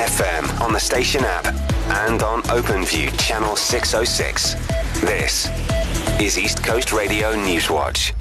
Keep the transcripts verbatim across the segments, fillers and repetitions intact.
F M on the station app and on OpenView channel six oh six. This is East Coast Radio Newswatch.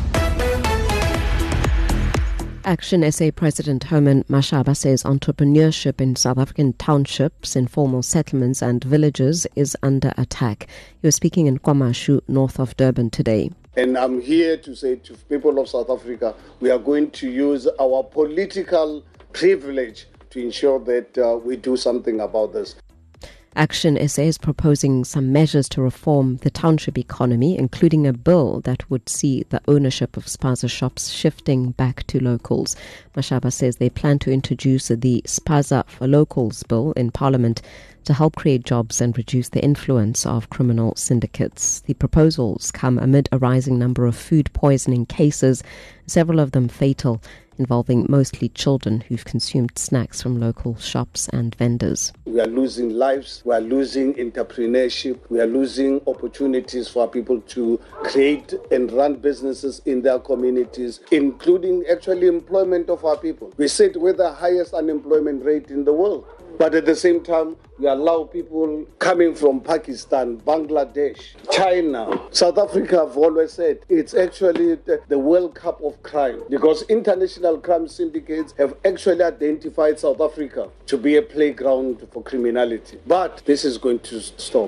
Action S A President Herman Mashaba says entrepreneurship in South African townships, informal settlements and villages is under attack. He was speaking in KwaMashu, north of Durban today. And I'm here to say to people of South Africa, we are going to use our political privilege to ensure that uh, we do something about this. Action S A is proposing some measures to reform the township economy, including a bill that would see the ownership of spaza shops shifting back to locals. Mashaba says they plan to introduce the Spaza for Locals bill in Parliament to help create jobs and reduce the influence of criminal syndicates. The proposals come amid a rising number of food poisoning cases, several of them fatal, involving mostly children who've consumed snacks from local shops and vendors. We are losing lives, we are losing entrepreneurship, we are losing opportunities for people to create and run businesses in their communities, including actually employment of our people. We sit with the highest unemployment rate in the world. But at the same time, we allow people coming from Pakistan, Bangladesh, China, South Africa. I've always said it's actually the, the World Cup of crime, because international crime syndicates have actually identified South Africa to be a playground for criminality. But this is going to stop.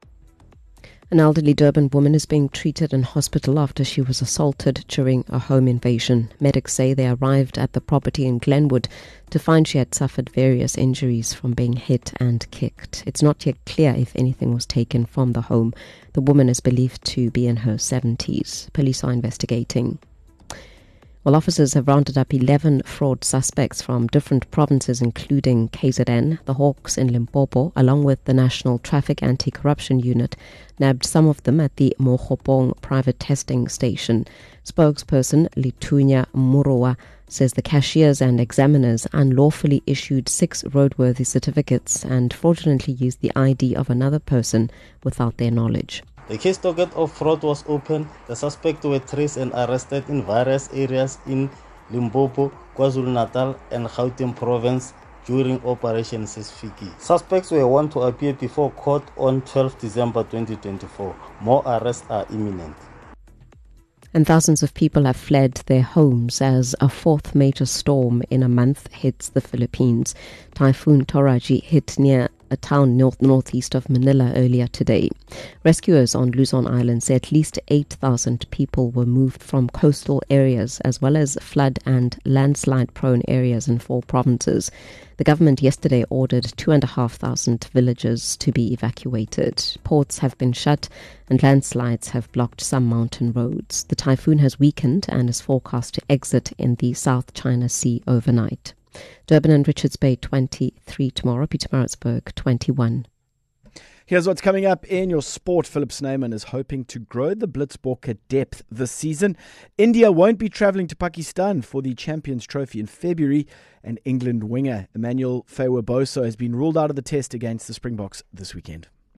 An elderly Durban woman is being treated in hospital after she was assaulted during a home invasion. Medics say they arrived at the property in Glenwood to find she had suffered various injuries from being hit and kicked. It's not yet clear if anything was taken from the home. The woman is believed to be in her seventies. Police are investigating. Well, officers have rounded up eleven fraud suspects from different provinces, including K Z N. The Hawks in Limpopo, along with the National Traffic Anti-Corruption Unit, nabbed some of them at the Mokgopong private testing station. Spokesperson Litunya Murowa says the cashiers and examiners unlawfully issued six roadworthy certificates and fraudulently used the I D of another person without their knowledge. The case docket of fraud was opened. The suspects were traced and arrested in various areas in Limpopo, KwaZulu-Natal and Gauteng province during Operation Sisfiki. Suspects were warned to appear before court on twelfth December twenty twenty-four. More arrests are imminent. And thousands of people have fled their homes as a fourth major storm in a month hits the Philippines. Typhoon Toraji hit near a town north northeast of Manila earlier today. Rescuers on Luzon Island say at least eight thousand people were moved from coastal areas as well as flood and landslide-prone areas in four provinces. The government yesterday ordered two and a half thousand villages to be evacuated. Ports have been shut and landslides have blocked some mountain roads. The typhoon has weakened and is forecast to exit in the South China Sea overnight. Durban and Richards Bay twenty-three tomorrow, Pietermaritzburg twenty-one. Here's what's coming up in your sport. Philip Snyman is hoping to grow the Blitzbokke depth this season. India won't be travelling to Pakistan for the Champions Trophy in February, and England winger Emmanuel Feweboso has been ruled out of the test against the Springboks this weekend.